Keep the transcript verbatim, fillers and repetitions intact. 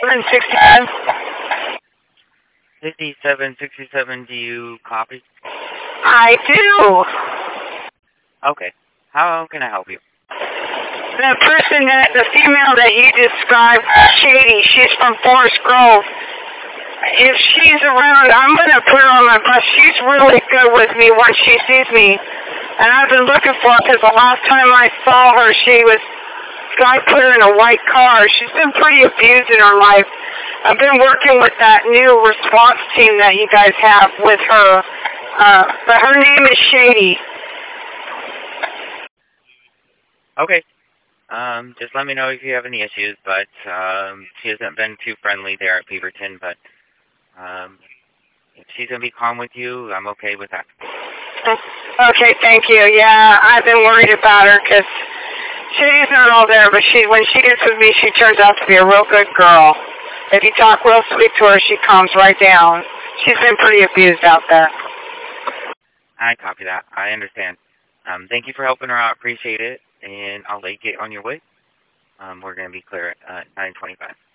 fifty-seven sixty-seven. fifty-seven sixty-seven, do you copy? I do. Okay. How can I help you? The person that, the female that you described, Shady, she's from Forest Grove. If she's around, I'm going to put her on my bus. She's really good with me once she sees me. And I've been looking for her because the last time I saw her, she was, guy put her in a white car. She's been pretty abused in her life. I've been working with that new response team that you guys have with her. Uh, but her name is Shady. Okay. Um, just let me know if you have any issues, but um, she hasn't been too friendly there at Beaverton, but um, if she's going to be calm with you, I'm okay with that. Okay, thank you. Yeah, I've been worried about her because she's not all there, but she, when she gets with me, she turns out to be a real good girl. If you talk real sweet to her, she calms right down. She's been pretty abused out there. I copy that. I understand. Um, thank you for helping her out. Appreciate it. And I'll let you get on your way. Um, we're going to be clear at uh, nine twenty-five.